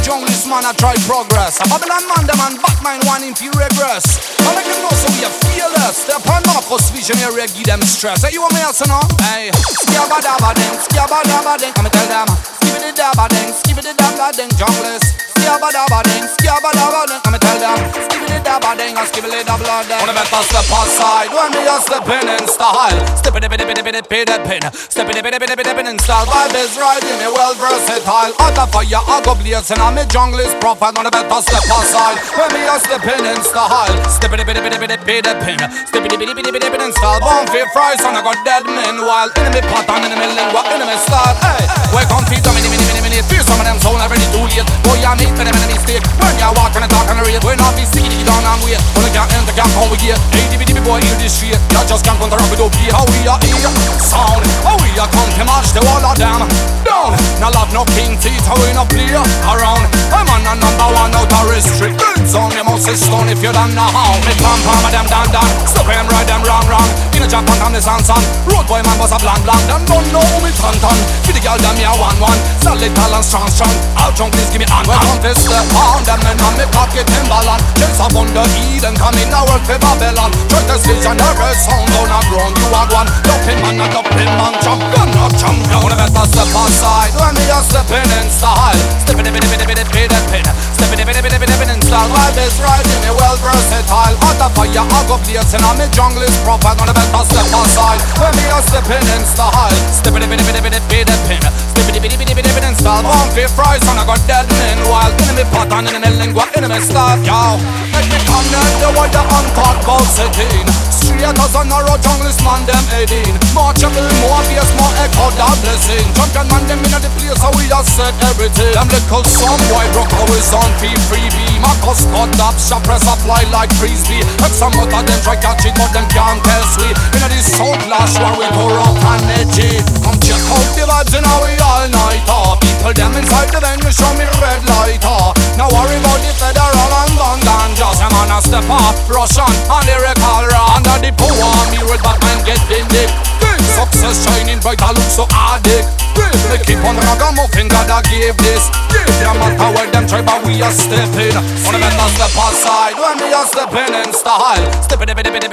junglist man I try progress. A Babylon man, the man back mine one in few regress. I make them know so we are fearless. Step on Marcus visionary, give them stress. Hey, you want me else know? Hey, skabba-dabba-ding, skabba-dabba-ding. I'ma tell them, skibidi-dabba-ding, skibidi-dabba-ding, junglist. Skabba-dabba-ding, skabba-dabba-ding. I'ma tell them, skibidi-dabba-ding, or skibidi-dabba-ding. Wanna bet I step outside when me a step in style. Step-a-dip-a-dip-a-dip-a-dip-a-dip-a-dip. Step-a-dip-a-dip-a-dip-a-dip in style. Vibe is riding me well versatile. Out of fire, I go blazing on me junglist profile. Wanna bet I step outside when me a step in style. Step-a-dip-a-dip-a-dip-a-dip-a-dip. Step-a-dip-a-dip-a-dip in style. Born for fries and I got dead men while enemy pattern, enemy lingua, enemy style. Hey, we come feet on mini. Feel some of them sound already too late. Boy, I meet for them enemy mistake. When you walk and talk on the rate, we not be sticky down and wait. When you can't enter, can't come with gear. ADBDB boy, hear this shit. You just can't counter up with OP. How we are here, sound. How we are come to match the wall of them down. Now love no king teeth, how we no play around. I'm on a number one out of restricted zone. You must say stone if you don't know how. Me pam of them down. Stop him right them wrong. In a Japan on the sun. Road boy man was a blank. Them don't know who me ton. For the girl them here 1-1. Solid talent strong. Out jump please give me on. Welcome to step on them men on me pocket Timbaland. Chase up on the Eden come in our world for Babylon. Try to switch on every sound down a ground. You are one. Dumping man and dumping man. Jump gun up jump. You wanna better step aside when me a stepping in style. Stepping in style. Vibe is riding me well versatile. Out of fire I go blazing on me junglist profile. Wanna better step aside when me a stepping in style. Stepping in style. Born for fries and I got dead men while enemy pattern, enemy lingua, enemy style. Yo, make me come down the way the uncaught about setting. Straight as on a road junglist man them heading. More trouble, more bass, more echo, that blessing. Champion man them in the place how we just set everything. Them little some boy broke always on freebie. Marcus cut up, shop press apply like frisbee. If some of them try catch it but them can't test we. In this sound clash where we pour up energy. Come check out the vibes and how we all night people them inside the venue show me red light Now worry about the federal and gun ganja. Some man a step up, Russian and lyrical raw. Under the power me with Batman getting deep. Success shining bright, I look so addict. They keep on ragamuffin, God I gave this. No matter where them try, but we are stepping. Wanna better step aside when we are stepping in style. Stepping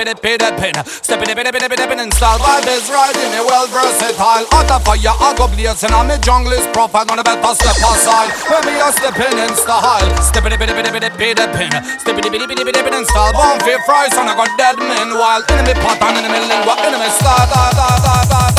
in style. Vibe is riding me well versatile. Out of fire, I go blazing on me junglist profile. Wanna better step aside when we are stepping in style. Stepping in style. Born for fries and I got dead men while enemy pattern, enemy lingua, enemy style.